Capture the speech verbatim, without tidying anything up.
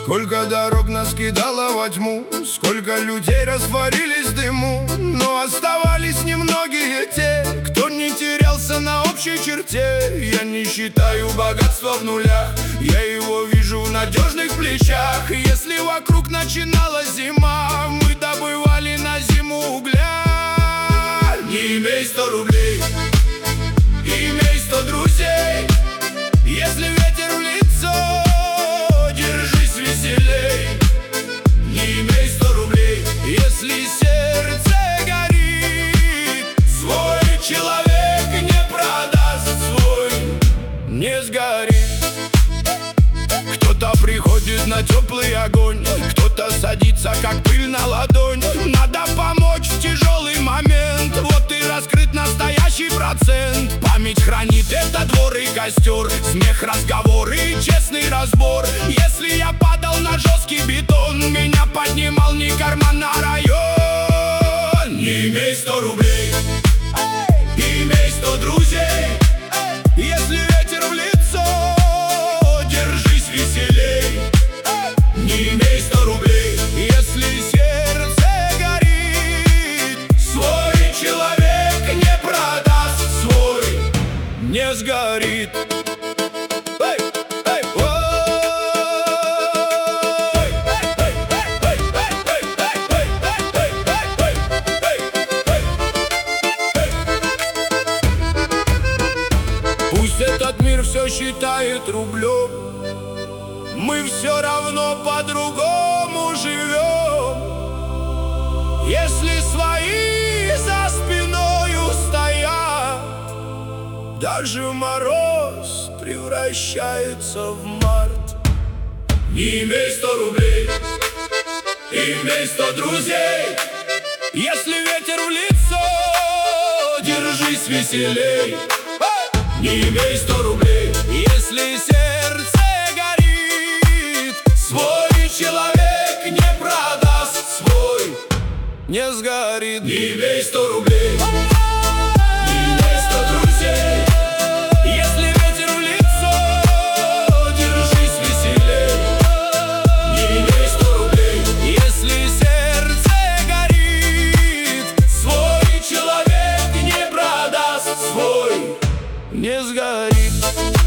Сколько дорог нас кидало во тьму, сколько людей растворились в дыму, но оставались немногие те, кто не терялся на общей черте. Я не считаю богатство в нулях, я его вижу в надежных плечах. Если вокруг начиналась зима, мы добывали на зиму угля. Не имей сто рублей, имей сто друзей. Если ветер в лицо, держись веселей. Не имей сто рублей, если сердце горит. Свой человек не продаст, свой не сгорит. Кто-то приходит на теплый огонь, кто-то садится, как пыль на ладонь. Надо помочь в тяжелый момент, вот и раскрыт настоящий процент. Память хранит этот двор и костер, смех, разговоры и честный разбор. Если я падал на жесткий бетон, меня поднимал не карман, а район. Не имей сто рублей, имей сто друзей. Если ветер в лицо, держись веселей. Не имей сто рублей, если сердце горит. Свой человек не продаст, свой не сгорит. Эй, эй, пусть этот мир все считает рублем, мы все равно по-другому живем. Если свои за спиною стоят, даже мороз превращается в март. Не имей сто рублей, имей сто друзей. Если ветер в лицо, держись веселей. Не имей сто рублей, если сердце горит. Свой человек не продаст, свой не сгорит. Не имей сто рублей, не имей сто друзей. Если ветер в лицо, держись веселей. Не имей сто рублей, если сердце горит. Свой человек не продаст, свой не сгорит.